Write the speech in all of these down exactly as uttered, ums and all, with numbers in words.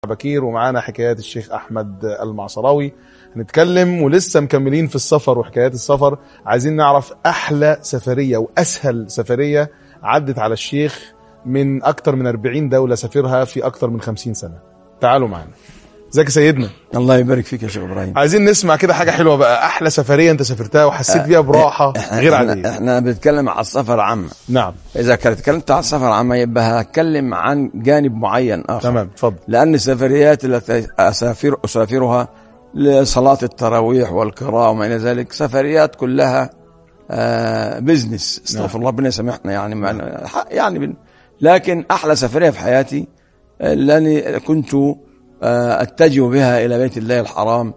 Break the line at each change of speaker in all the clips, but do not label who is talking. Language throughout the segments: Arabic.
بكير ومعانا حكايات الشيخ أحمد المعصراوي. هنتكلم ولسه مكملين في السفر وحكايات السفر. عايزين نعرف أحلى سفرية وأسهل سفرية عدت على الشيخ من أكتر من أربعين دولة سافرها في أكتر من خمسين سنة. تعالوا معانا. ازيك يا سيدنا؟
الله يبارك فيك يا شيخ ابراهيم.
عايزين نسمع كده حاجة حلوة بقى، أحلى سفرية أنت سافرتها وحسيت بيها براحة غير عادية.
احنا بنتكلم على السفر عامة.
نعم.
إذا كنت اتكلمت على السفر عامة يبقى هتكلم عن جانب معين آخر.
تمام، اتفضل.
لأن السفريات التي أسافر أسافرها لصلاة التراويح والقراءة وما إلى ذلك سفريات كلها آه بزنس. استغفر الله، ربنا يسامحنا يعني معنا يعني بن لكن أحلى سفرية في حياتي لأني كنت أتجه بها إلى بيت الله الحرام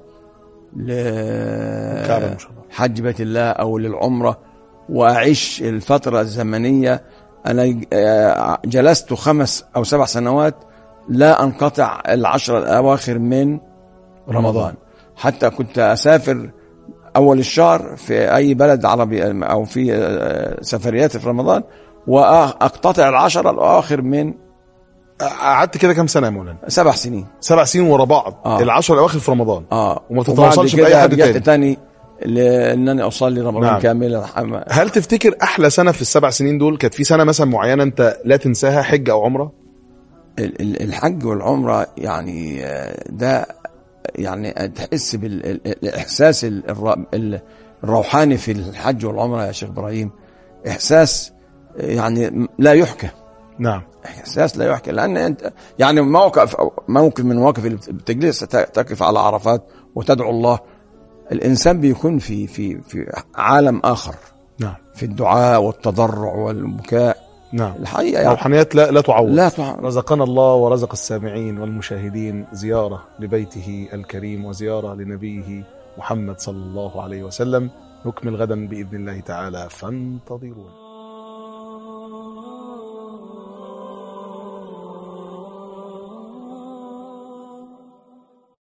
لحج بيت الله أو للعمرة وأعيش الفترة الزمنية. أنا جلست خمس أو سبع سنوات لا أنقطع العشر الأواخر من رمضان. حتى كنت أسافر أول الشهر في أي بلد عربي أو في سفريات في رمضان وأقتطع العشر الأواخر من.
قعدت كده كام سنه يا مولانا؟
سبع سنين.
سبع سنين ورا بعض. آه. العشر الاواخر في رمضان.
اه
وما تتواصلش باي حد تاني.
تاني لانني اصلي رمضان. نعم. كاملا.
هل تفتكر احلى سنه في السبع سنين دول كانت في سنه مثلا معينه انت لا تنساها، حج او عمره؟
الحج والعمره يعني ده يعني تحس بالاحساس الروحاني في الحج والعمره يا شيخ ابراهيم، احساس يعني لا يحكى.
نعم.
احساس لا يحكى، لان انت يعني موقف موقف من مواقف اللي بتجلس تقف على عرفات وتدعو الله، الانسان بيكون في في في عالم اخر.
نعم.
في الدعاء والتضرع والبكاء.
نعم.
الحقيقه يعني
روحانيات لا لا تعوض.
لا تعوض.
رزقنا الله ورزق السامعين والمشاهدين زياره لبيته الكريم وزياره لنبيه محمد صلى الله عليه وسلم. نكمل غدا باذن الله تعالى، فانتظرونا.